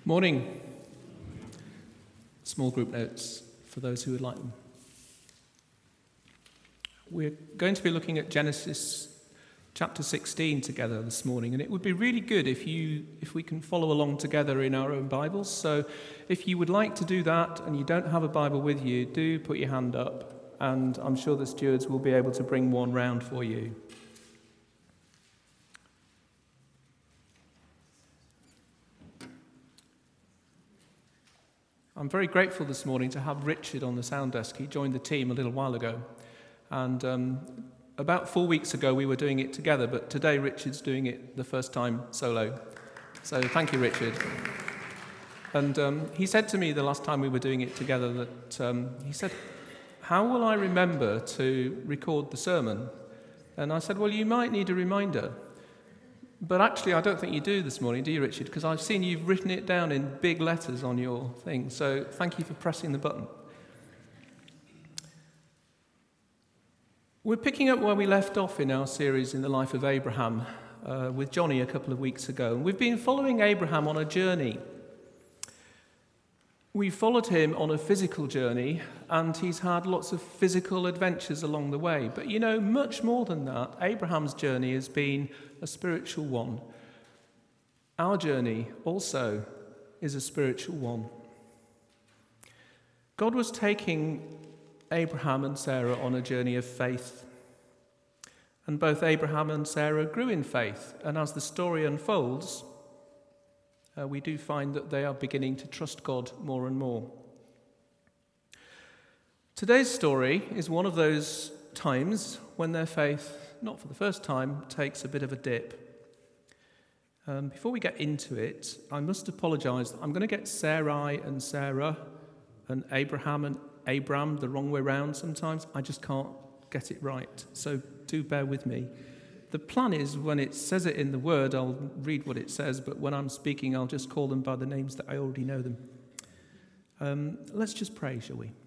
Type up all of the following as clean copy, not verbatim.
Morning. Small group notes for those who would like them. We're going to be looking at Genesis chapter 16 together this morning, and it would be really good if we can follow along together in our own Bibles. So if you would like to do that and you don't have a Bible with you, do put your hand up, and I'm sure the stewards will be able to bring one round for you. I'm very grateful this morning to have Richard on the sound desk. He joined the team a little while ago. And about 4 weeks ago, we were doing it together, but today Richard's doing it the first time solo. So thank you, Richard. And he said to me the last time we were doing it together that, he said, "How will I remember to record the sermon?" And I said, "Well, you might need a reminder." But actually, I don't think you do this morning, do you, Richard? Because I've seen you've written it down in big letters on your thing. So thank you for pressing the button. We're picking up where we left off in our series in the life of Abraham with Johnny a couple of weeks ago. And we've been following Abraham on a journey. We followed him on a physical journey, and he's had lots of physical adventures along the way. But you know, much more than that, Abraham's journey has been a spiritual one. Our journey also is a spiritual one. God was taking Abraham and Sarah on a journey of faith. And both Abraham and Sarah grew in faith. And as the story unfolds, we do find that they are beginning to trust God more and more. Today's story is one of those times when their faith, not for the first time, takes a bit of a dip. Before we get into it, I must apologise. I'm going to get Sarai and Sarah and Abraham and Abram the wrong way round sometimes. I just can't get it right, so do bear with me. The plan is when it says it in the word, I'll read what it says, but when I'm speaking, I'll just call them by the names that I already know them. Let's just pray, shall we?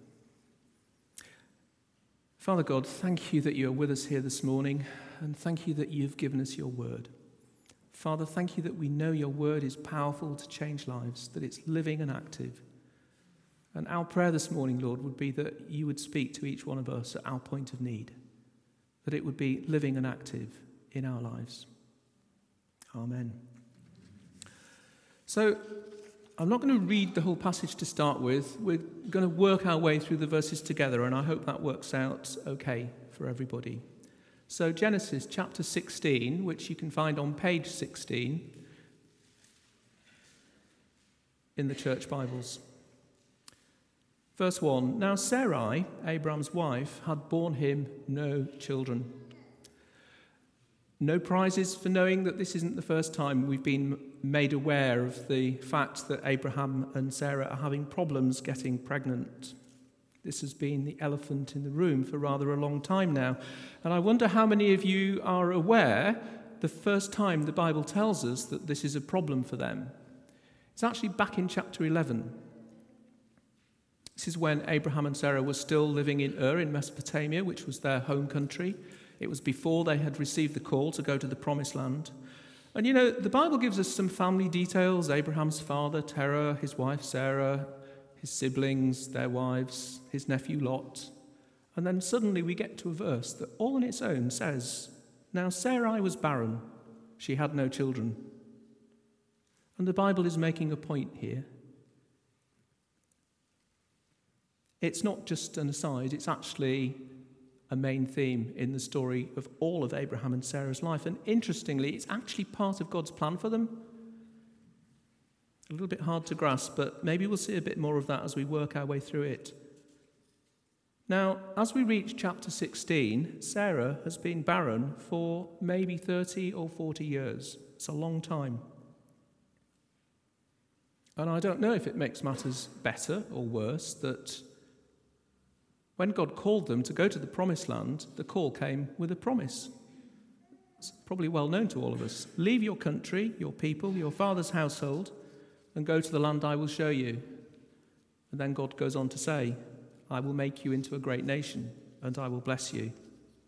Father God, thank you that you are with us here this morning, and thank you that you've given us your word. Father, thank you that we know your word is powerful to change lives, that it's living and active. And our prayer this morning, Lord, would be that you would speak to each one of us at our point of need, that it would be living and active in our lives. Amen. So, I'm not going to read the whole passage to start with. We're going to work our way through the verses together, and I hope that works out okay for everybody. So, Genesis chapter 16, which you can find on page 16 in the church Bibles. Verse 1, Now Sarai, Abram's wife, had borne him no children. No prizes for knowing that this isn't the first time we've been made aware of the fact that Abraham and Sarah are having problems getting pregnant. This has been the elephant in the room for rather a long time now. And I wonder how many of you are aware the first time the Bible tells us that this is a problem for them. It's actually back in chapter 11. This is when Abraham and Sarah were still living in Ur in Mesopotamia, which was their home country. It was before they had received the call to go to the Promised Land. And you know, the Bible gives us some family details. Abraham's father, Terah, his wife, Sarah, his siblings, their wives, his nephew, Lot. And then suddenly we get to a verse that all on its own says, Now Sarai was barren. She had no children. And the Bible is making a point here. It's not just an aside, it's actually a main theme in the story of all of Abraham and Sarah's life. And interestingly, it's actually part of God's plan for them. A little bit hard to grasp, but maybe we'll see a bit more of that as we work our way through it. Now, as we reach chapter 16, Sarah has been barren for maybe 30 or 40 years. It's a long time. And I don't know if it makes matters better or worse that when God called them to go to the Promised Land, the call came with a promise. It's probably well known to all of us. Leave your country, your people, your father's household, and go to the land I will show you. And then God goes on to say, I will make you into a great nation, and I will bless you.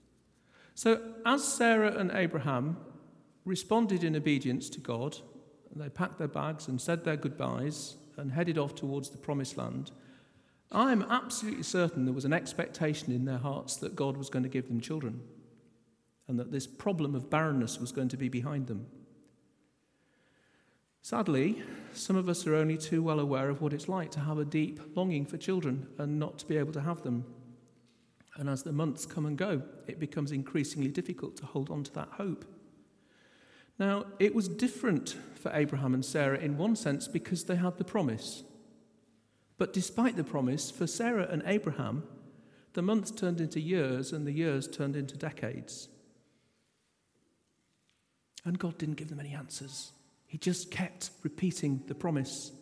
So as Sarah and Abraham responded in obedience to God and they packed their bags and said their goodbyes and headed off towards the promised land, I'm absolutely certain there was an expectation in their hearts that God was going to give them children and that this problem of barrenness was going to be behind them. Sadly, some of us are only too well aware of what it's like to have a deep longing for children and not to be able to have them. And as the months come and go, it becomes increasingly difficult to hold on to that hope. Now, it was different for Abraham and Sarah in one sense because they had the promise. But despite the promise, for Sarah and Abraham, the months turned into years and the years turned into decades. And God didn't give them any answers. He just kept repeating the promise.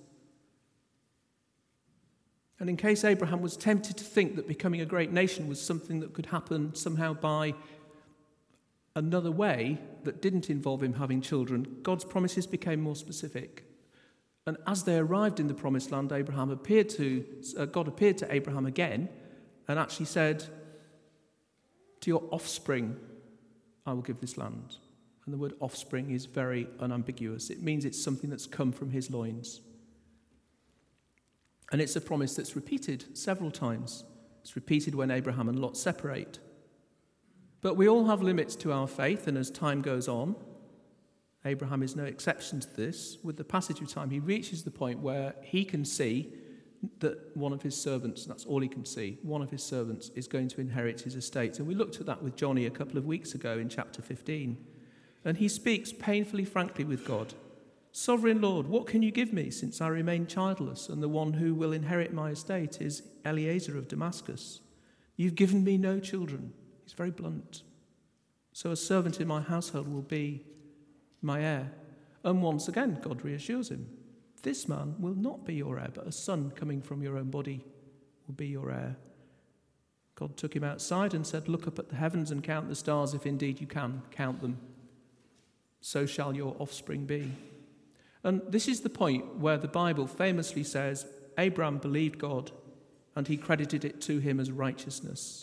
And in case Abraham was tempted to think that becoming a great nation was something that could happen somehow by another way that didn't involve him having children, God's promises became more specific. And as they arrived in the promised land, God appeared to Abraham again and actually said, to your offspring, I will give this land. And the word offspring is very unambiguous. It means it's something that's come from his loins. And it's a promise that's repeated several times. It's repeated when Abraham and Lot separate. But we all have limits to our faith, and as time goes on, Abraham is no exception to this. With the passage of time, he reaches the point where he can see that one of his servants, that's all he can see, one of his servants is going to inherit his estate. And we looked at that with Johnny a couple of weeks ago in chapter 15. And he speaks painfully frankly with God. Sovereign Lord, what can you give me since I remain childless, and the one who will inherit my estate is Eliezer of Damascus? You've given me no children. He's very blunt. So a servant in my household will be my heir. And once again, God reassures him. This man will not be your heir, but a son coming from your own body will be your heir. God took him outside and said, look up at the heavens and count the stars, if indeed you can count them. So shall your offspring be. And this is the point where the Bible famously says, Abraham believed God and he credited it to him as righteousness.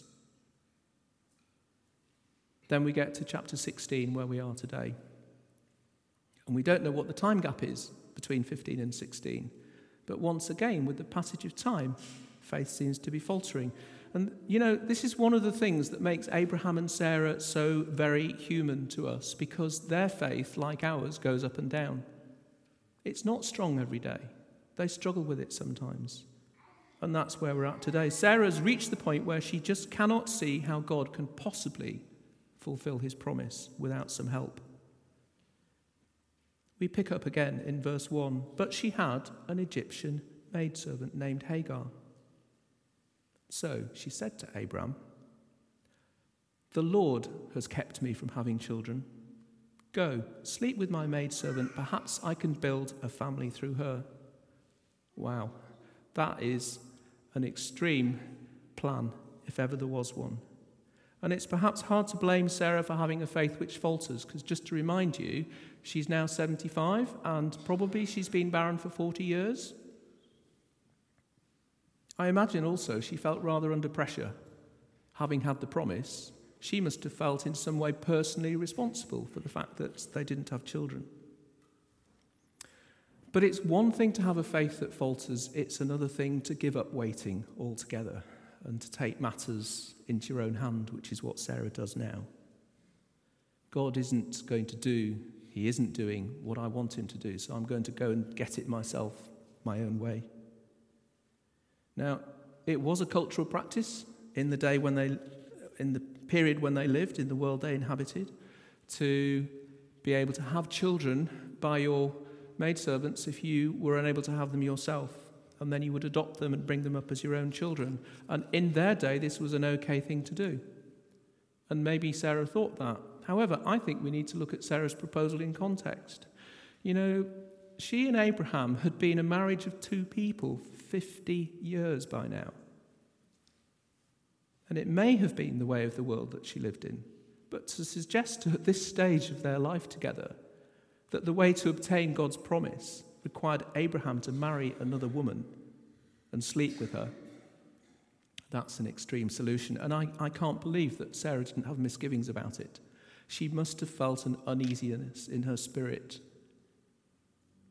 Then we get to chapter 16 where we are today. And we don't know what the time gap is between 15 and 16. But once again, with the passage of time, faith seems to be faltering. And, this is one of the things that makes Abraham and Sarah so very human to us, because their faith, like ours, goes up and down. It's not strong every day. They struggle with it sometimes. And that's where we're at today. Sarah's reached the point where she just cannot see how God can possibly fulfill his promise without some help. We pick up again in verse 1. But she had an Egyptian maidservant named Hagar. So she said to Abram, the Lord has kept me from having children. Go, sleep with my maidservant. Perhaps I can build a family through her. Wow, that is an extreme plan, if ever there was one. And it's perhaps hard to blame Sarah for having a faith which falters, because just to remind you, she's now 75 and probably she's been barren for 40 years. I imagine also she felt rather under pressure. Having had the promise, she must have felt in some way personally responsible for the fact that they didn't have children. But it's one thing to have a faith that falters, it's another thing to give up waiting altogether and to take matters into your own hand, which is what Sarah does now. God isn't doing what I want him to do, so I'm going to go and get it myself, my own way. Now, it was a cultural practice in the period when they lived, in the world they inhabited, to be able to have children by your maidservants if you were unable to have them yourself. And then you would adopt them and bring them up as your own children. And in their day, this was an okay thing to do. And maybe Sarah thought that. However, I think we need to look at Sarah's proposal in context. She and Abraham had been a marriage of two people for 50 years by now. And it may have been the way of the world that she lived in. But to suggest at this stage of their life together that the way to obtain God's promise required Abraham to marry another woman and sleep with her, that's an extreme solution. And I can't believe that Sarah didn't have misgivings about it. She must have felt an uneasiness in her spirit.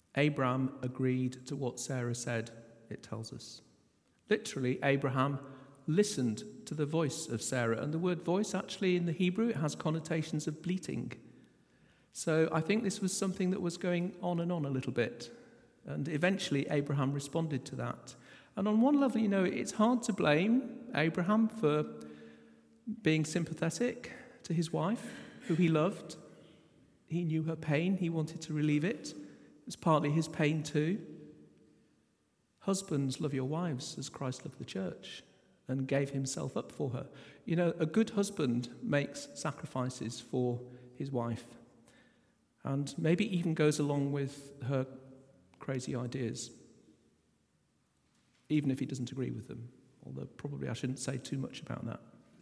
Abraham agreed to what Sarah said, it tells us. Literally, Abraham listened to the voice of Sarah. And the word voice, actually, in the Hebrew, it has connotations of bleating. So I think this was something that was going on a little bit. And eventually, Abraham responded to that. And on one level, it's hard to blame Abraham for being sympathetic to his wife, who he loved. He knew her pain. He wanted to relieve it. It was partly his pain too. Husbands, love your wives as Christ loved the church and gave himself up for her. A good husband makes sacrifices for his wife and maybe even goes along with her crazy ideas, even if he doesn't agree with them, although probably I shouldn't say too much about that.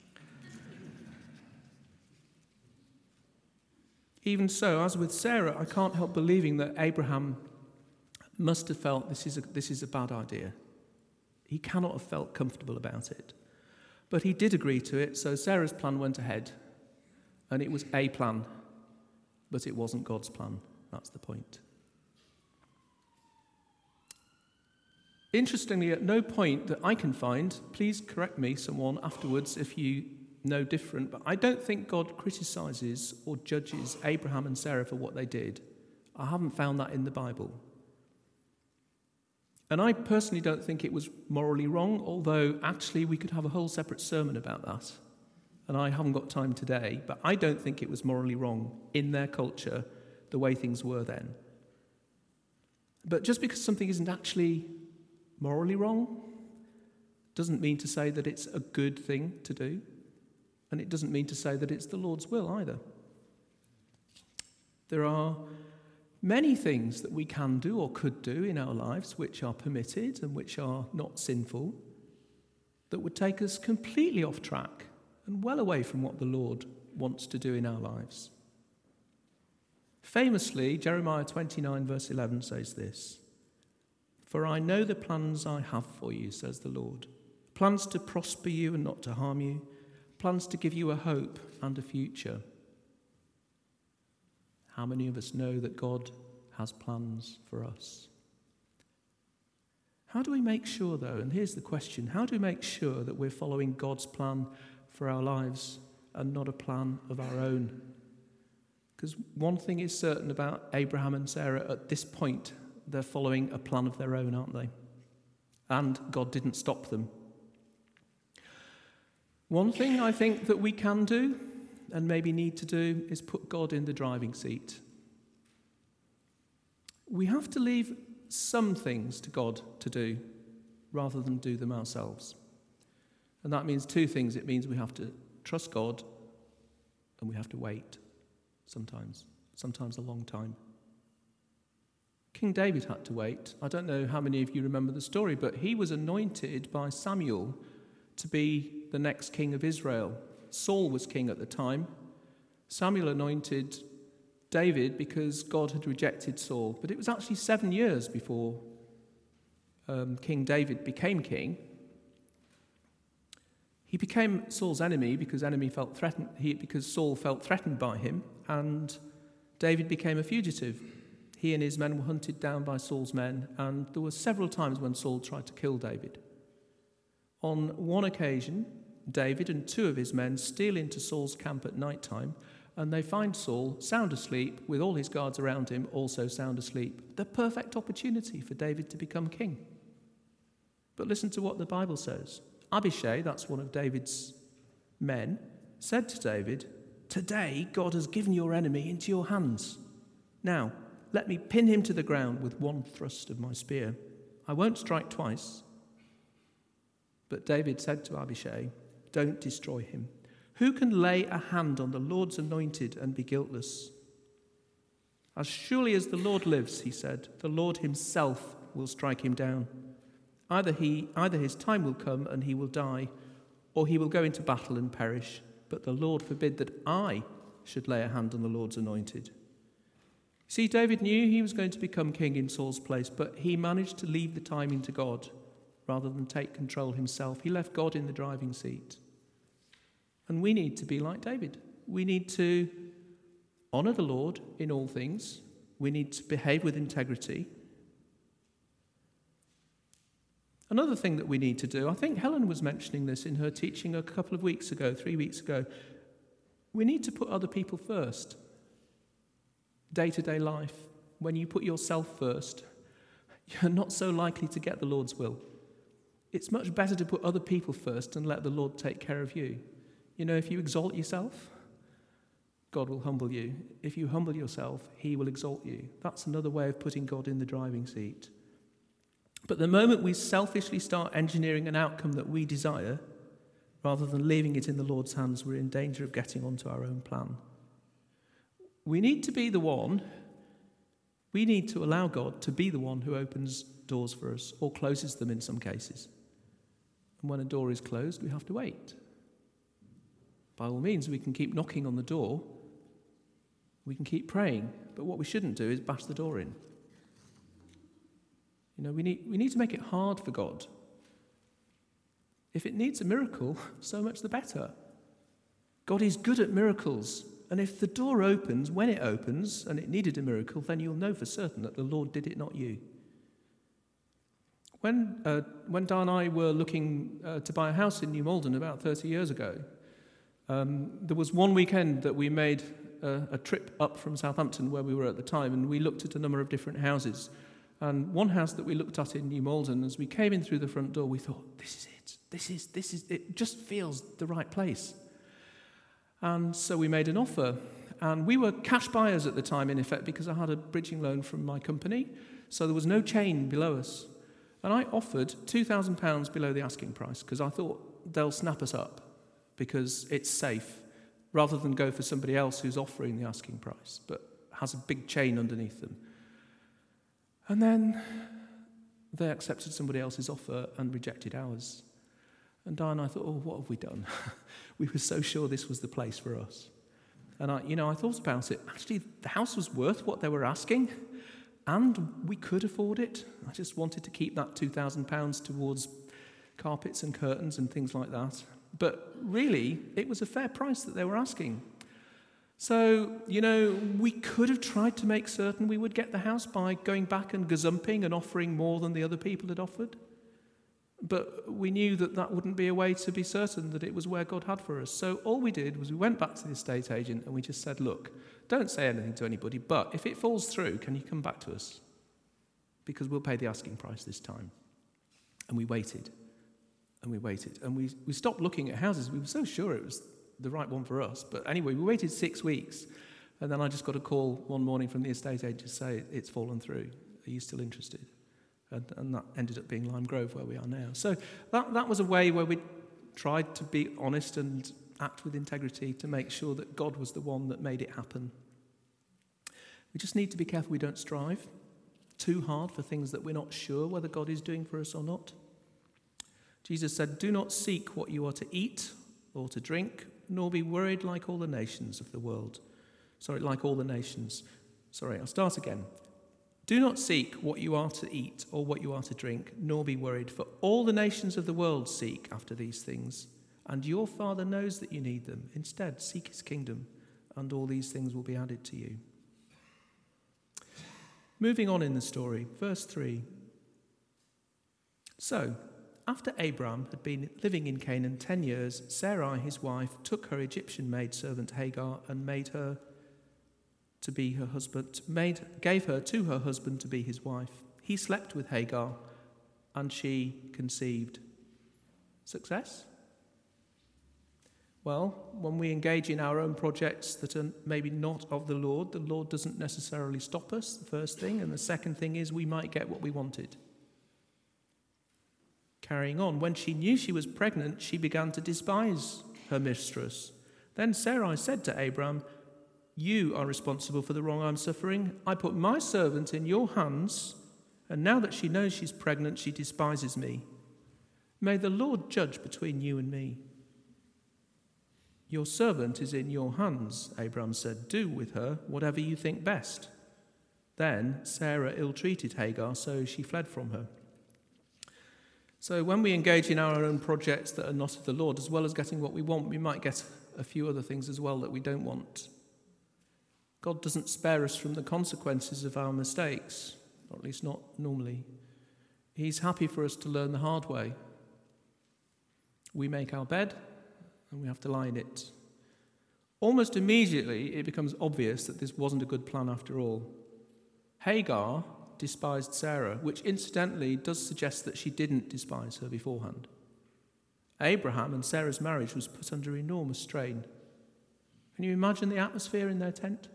Even so, as with Sarah, I can't help believing that Abraham must have felt this is a bad idea. He cannot have felt comfortable about it. But he did agree to it, so Sarah's plan went ahead. And it was a plan, but it wasn't God's plan. That's the point. Interestingly, at no point that I can find, please correct me, someone, afterwards if you know different, but I don't think God criticizes or judges Abraham and Sarah for what they did. I haven't found that in the Bible. And I personally don't think it was morally wrong, although actually we could have a whole separate sermon about that. And I haven't got time today, but I don't think it was morally wrong in their culture, the way things were then. But just because something isn't actually morally wrong doesn't mean to say that it's a good thing to do. And it doesn't mean to say that it's the Lord's will either. There are many things that we can do or could do in our lives which are permitted and which are not sinful, that would take us completely off track and well away from what the Lord wants to do in our lives. Famously, Jeremiah 29 verse 11 says this, "For I know the plans I have for you, says the Lord, plans to prosper you and not to harm you, plans to give you a hope and a future." How many of us know that God has plans for us? How do we make sure, though, and here's the question, how do we make sure that we're following God's plan for our lives and not a plan of our own? Because one thing is certain about Abraham and Sarah at this point, they're following a plan of their own, aren't they? And God didn't stop them. One thing I think that we can do and maybe need to do is put God in the driving seat. We have to leave some things to God to do rather than do them ourselves. And that means two things. It means we have to trust God and we have to wait sometimes a long time. King David had to wait. I don't know how many of you remember the story, but he was anointed by Samuel to be the next king of Israel. Saul was king at the time. Samuel anointed David because God had rejected Saul. But it was actually 7 years before King David became king. He became Saul's enemy because Saul felt threatened by him, and David became a fugitive. He and his men were hunted down by Saul's men, and there were several times when Saul tried to kill David. On one occasion, David and 2 of his men steal into Saul's camp at night time, and they find Saul sound asleep with all his guards around him also sound asleep. The perfect opportunity for David to become king. But listen to what the Bible says. Abishai, that's one of David's men, said to David, "Today God has given your enemy into your hands. Now, let me pin him to the ground with one thrust of my spear. I won't strike twice." But David said to Abishai, "Don't destroy him. Who can lay a hand on the Lord's anointed and be guiltless? As surely as the Lord lives," he said, "the Lord himself will strike him down. Either his time will come and he will die, or he will go into battle and perish. But the Lord forbid that I should lay a hand on the Lord's anointed." See, David knew he was going to become king in Saul's place, but he managed to leave the timing to God rather than take control himself. He left God in the driving seat. And we need to be like David. We need to honour the Lord in all things. We need to behave with integrity. Another thing that we need to do, I think Helen was mentioning this in her teaching a couple of weeks ago, 3 weeks ago, we need to put other people first. Day-to-day life, when you put yourself first, you're not so likely to get the Lord's will. It's much better to put other people first and let the Lord take care of you. You know, if you exalt yourself, God will humble you. If you humble yourself, he will exalt you. That's another way of putting God in the driving seat. But the moment we selfishly start engineering an outcome that we desire, rather than leaving it in the Lord's hands, we're in danger of getting onto our own plan. We need to be the one, we need to allow God to be the one who opens doors for us, or closes them in some cases. And when a door is closed, we have to wait. By all means, we can keep knocking on the door, we can keep praying, but what we shouldn't do is bash the door in. You know, we need to make it hard for God. If it needs a miracle, so much the better. God is good at miracles, and if the door opens, when it opens, and it needed a miracle, then you'll know for certain that the Lord did it, not you. When Di and I were looking to buy a house in New Malden about 30 years ago, there was one weekend that we made a trip up from Southampton, where we were at the time, and we looked at a number of different houses. And one house that we looked at in New Malden, as we came in through the front door, we thought, this is it. This is it. Just feels the right place. And so we made an offer. And we were cash buyers at the time, in effect, because I had a bridging loan from my company. So there was no chain below us. And I offered £2,000 below the asking price, because I thought they'll snap us up, because it's safe, rather than go for somebody else who's offering the asking price, but has a big chain underneath them. And then they accepted somebody else's offer and rejected ours. And Di and I thought, oh, what have we done? We were so sure this was the place for us. And I thought about it. Actually, the house was worth what they were asking, and we could afford it. I just wanted to keep that £2,000 towards carpets and curtains and things like that. But really, it was a fair price that they were asking. So, we could have tried to make certain we would get the house by going back and gazumping and offering more than the other people had offered. But we knew that wouldn't be a way to be certain that it was where God had for us. So all we did was we went back to the estate agent and we just said, look, don't say anything to anybody, but if it falls through, can you come back to us? Because we'll pay the asking price this time. And we waited. And we waited. And we stopped looking at houses. We were so sure it was the right one for us. But anyway, we waited 6 weeks. And then I just got a call one morning from the estate agent to say, it's fallen through. Are you still interested? And that ended up being Lime Grove, where we are now. So that was a way where we tried to be honest and act with integrity to make sure that God was the one that made it happen. We just need to be careful we don't strive too hard for things that we're not sure whether God is doing for us or not. Jesus said, do not seek what you are to eat or to drink, nor be worried like all the nations of the world. I'll start again. Do not seek what you are to eat or what you are to drink, nor be worried, for all the nations of the world seek after these things, and your Father knows that you need them. Instead, seek his kingdom, and all these things will be added to you. Moving on in the story, verse 3. So, after Abram had been living in Canaan 10 years, Sarai, his wife, took her Egyptian maidservant Hagar and gave her to her husband to be his wife. He slept with Hagar, and she conceived. Success? Well, when we engage in our own projects that are maybe not of the Lord doesn't necessarily stop us, the first thing. And the second thing is we might get what we wanted. Carrying on, when she knew she was pregnant, she began to despise her mistress. Then Sarai said to Abram, you are responsible for the wrong I'm suffering. I put my servant in your hands, and now that she knows she's pregnant, she despises me. May the Lord judge between you and me. Your servant is in your hands, Abram said. Do with her whatever you think best. Then Sarah ill-treated Hagar, so she fled from her. So when we engage in our own projects that are not of the Lord, as well as getting what we want, we might get a few other things as well that we don't want. God doesn't spare us from the consequences of our mistakes, or at least not normally. He's happy for us to learn the hard way. We make our bed and we have to lie in it. Almost immediately, it becomes obvious that this wasn't a good plan after all. Hagar despised Sarah, which incidentally does suggest that she didn't despise her beforehand. Abraham and Sarah's marriage was put under enormous strain. Can you imagine the atmosphere in their tent?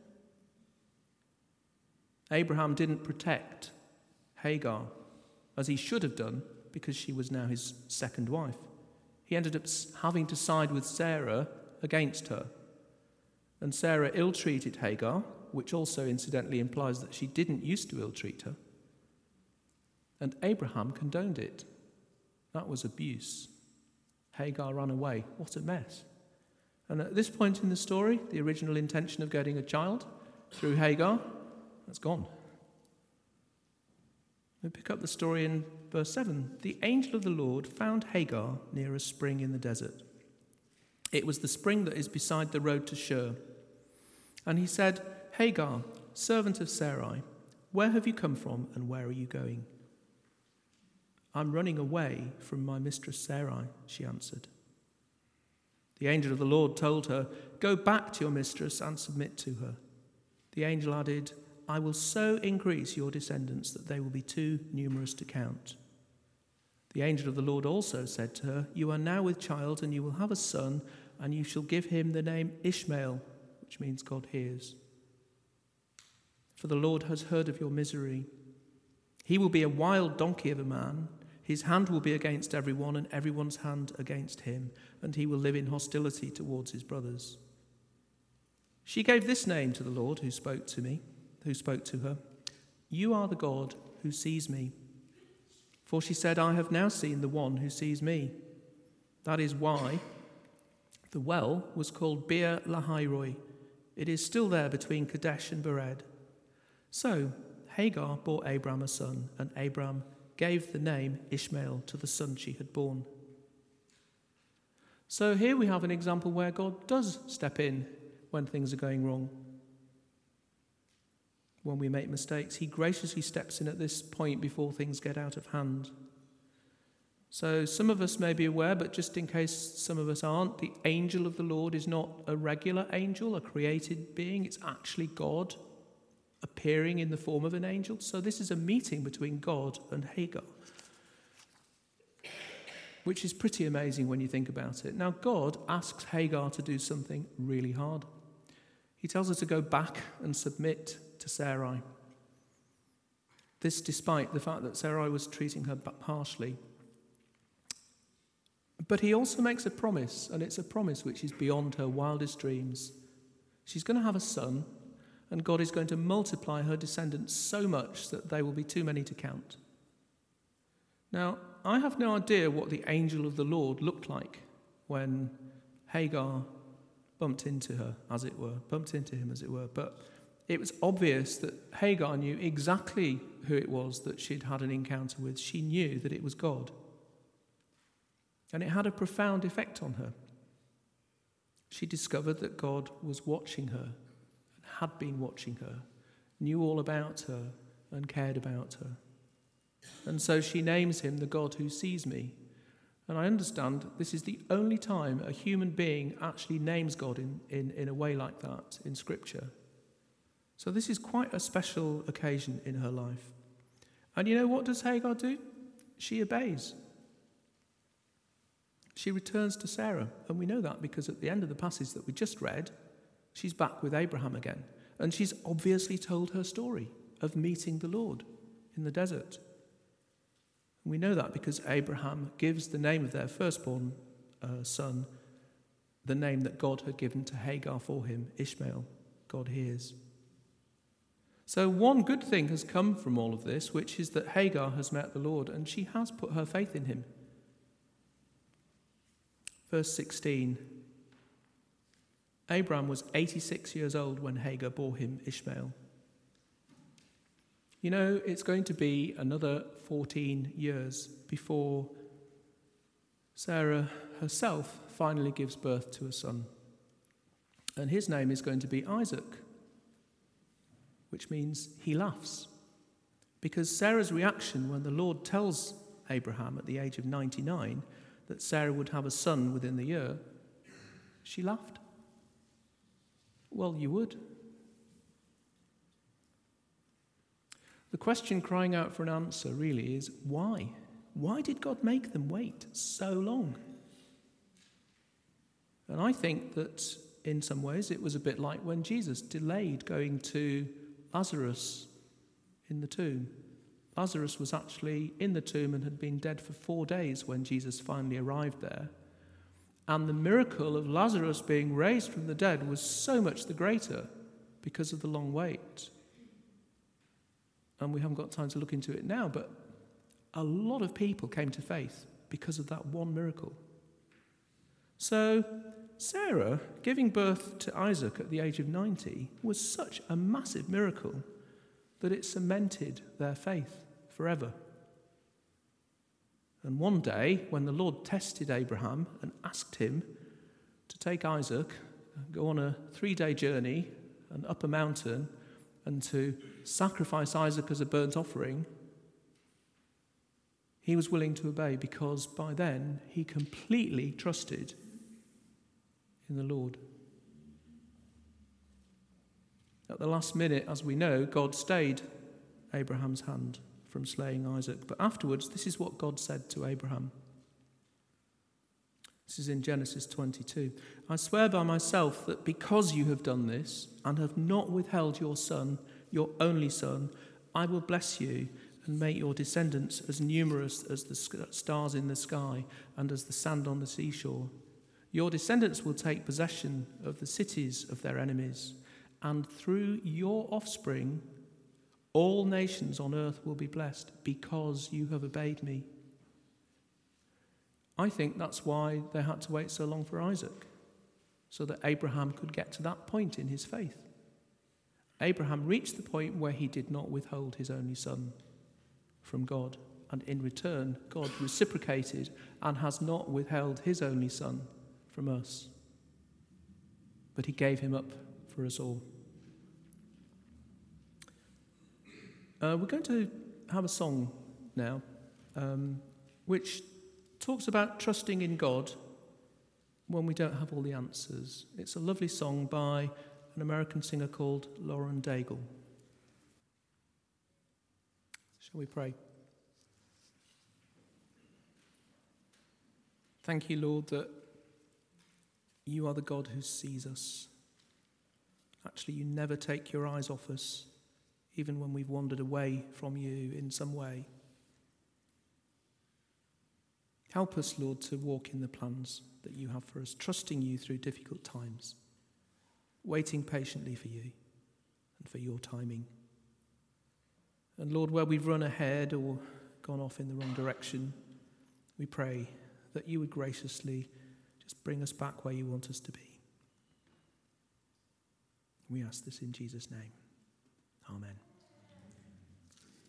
Abraham didn't protect Hagar, as he should have done, because she was now his second wife. He ended up having to side with Sarah against her. And Sarah ill-treated Hagar, which also incidentally implies that she didn't used to ill-treat her. And Abraham condoned it. That was abuse. Hagar ran away. What a mess. And at this point in the story, the original intention of getting a child through Hagar, that's gone. We pick up the story in verse 7. The angel of the Lord found Hagar near a spring in the desert. It was the spring that is beside the road to Shur. And he said, Hagar, servant of Sarai, where have you come from and where are you going? I'm running away from my mistress Sarai, she answered. The angel of the Lord told her, go back to your mistress and submit to her. The angel added, I will so increase your descendants that they will be too numerous to count. The angel of the Lord also said to her, you are now with child and you will have a son, and you shall give him the name Ishmael, which means God hears. For the Lord has heard of your misery. He will be a wild donkey of a man. His hand will be against everyone and everyone's hand against him, and he will live in hostility towards his brothers. She gave this name to the Lord who spoke to her. You are the God who sees me. For she said, I have now seen the one who sees me. That is why the well was called Beer Lahairoi. It is still there between Kadesh and Bered. So Hagar bore Abram a son, and Abram gave the name Ishmael to the son she had born. So here we have an example where God does step in when things are going wrong. When we make mistakes, he graciously steps in at this point before things get out of hand. So some of us may be aware, but just in case some of us aren't, the angel of the Lord is not a regular angel, a created being. It's actually God appearing in the form of an angel. So this is a meeting between God and Hagar, which is pretty amazing when you think about it. Now, God asks Hagar to do something really hard. He tells her to go back and submit to Sarai. This despite the fact that Sarai was treating her harshly. But he also makes a promise, and it's a promise which is beyond her wildest dreams. She's going to have a son, and God is going to multiply her descendants so much that they will be too many to count. Now, I have no idea what the angel of the Lord looked like when Hagar bumped into him, as it were. But it was obvious that Hagar knew exactly who it was that she'd had an encounter with. She knew that it was God. And it had a profound effect on her. She discovered that God was watching her, and had been watching her, knew all about her, and cared about her. And so she names him the God who sees me. And I understand this is the only time a human being actually names God in a way like that in Scripture. So this is quite a special occasion in her life. And you know what does Hagar do? She obeys. She returns to Sarah, and we know that because at the end of the passage that we just read, she's back with Abraham again, and she's obviously told her story of meeting the Lord in the desert. And we know that because Abraham gives the name of their firstborn son, the name that God had given to Hagar for him, Ishmael. God hears. So one good thing has come from all of this, which is that Hagar has met the Lord, and she has put her faith in him. Verse 16, Abram was 86 years old when Hagar bore him Ishmael. You know, it's going to be another 14 years before Sarah herself finally gives birth to a son. And his name is going to be Isaac, which means he laughs. Because Sarah's reaction when the Lord tells Abraham at the age of 99 that Sarah would have a son within the year, she laughed. Well, you would. The question crying out for an answer really is why? Why did God make them wait so long? And I think that in some ways it was a bit like when Jesus delayed going to Lazarus in the tomb. Lazarus was actually in the tomb and had been dead for 4 days when Jesus finally arrived there. And the miracle of Lazarus being raised from the dead was so much the greater because of the long wait. And we haven't got time to look into it now, but a lot of people came to faith because of that one miracle. So Sarah giving birth to Isaac at the age of 90 was such a massive miracle that it cemented their faith forever. And one day, when the Lord tested Abraham and asked him to take Isaac, go on a 3-day journey and up a mountain, and to sacrifice Isaac as a burnt offering, he was willing to obey because by then he completely trusted in the Lord. At the last minute, as we know, God stayed Abraham's hand from slaying Isaac. But afterwards, this is what God said to Abraham. This is in Genesis 22. I swear by myself that because you have done this and have not withheld your son, your only son, I will bless you and make your descendants as numerous as the stars in the sky and as the sand on the seashore. Your descendants will take possession of the cities of their enemies, and through your offspring, all nations on earth will be blessed because you have obeyed me. I think that's why they had to wait so long for Isaac, so that Abraham could get to that point in his faith. Abraham reached the point where he did not withhold his only son from God, and in return, God reciprocated and has not withheld his only son from us, but he gave him up for us all. We're going to have a song now, which talks about trusting in God when we don't have all the answers. It's a lovely song by an American singer called Lauren Daigle. Shall we pray? Thank you, Lord, that you are the God who sees us. Actually, you never take your eyes off us, even when we've wandered away from you in some way. Help us, Lord, to walk in the plans that you have for us, trusting you through difficult times, waiting patiently for you and for your timing. And Lord, where we've run ahead or gone off in the wrong direction, we pray that you would graciously just bring us back where you want us to be. We ask this in Jesus' name. Amen.